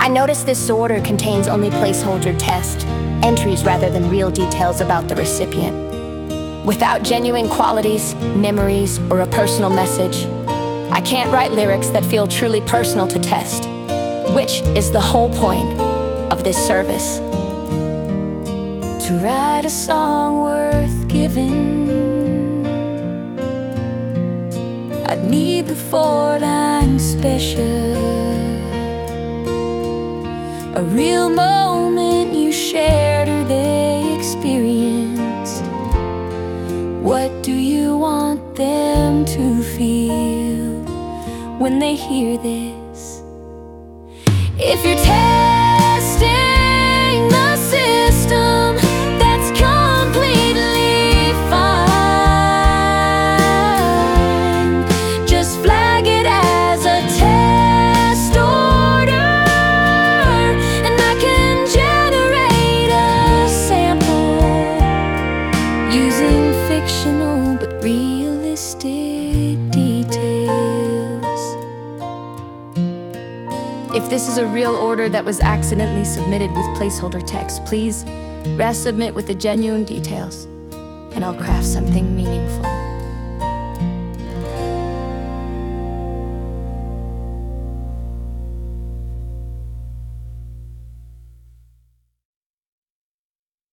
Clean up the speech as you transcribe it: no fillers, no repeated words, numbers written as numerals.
I noticed this order contains only placeholder text entries rather than real details about the recipient. Without genuine qualities, memories, or a personal message, I can't write lyrics that feel truly personal to test, which is the whole point of this service. To write a song worth giving, I'd need the 4-line special, a real moment you shared or they experienced. What do you want them to feel when they hear this? If you're testing the system, that's completely fine. Just flag it as a test order, and I can generate a sample using fictional but realistic details. If this is a real order that was accidentally submitted with placeholder text, please resubmit with the genuine details, and I'll craft something meaningful.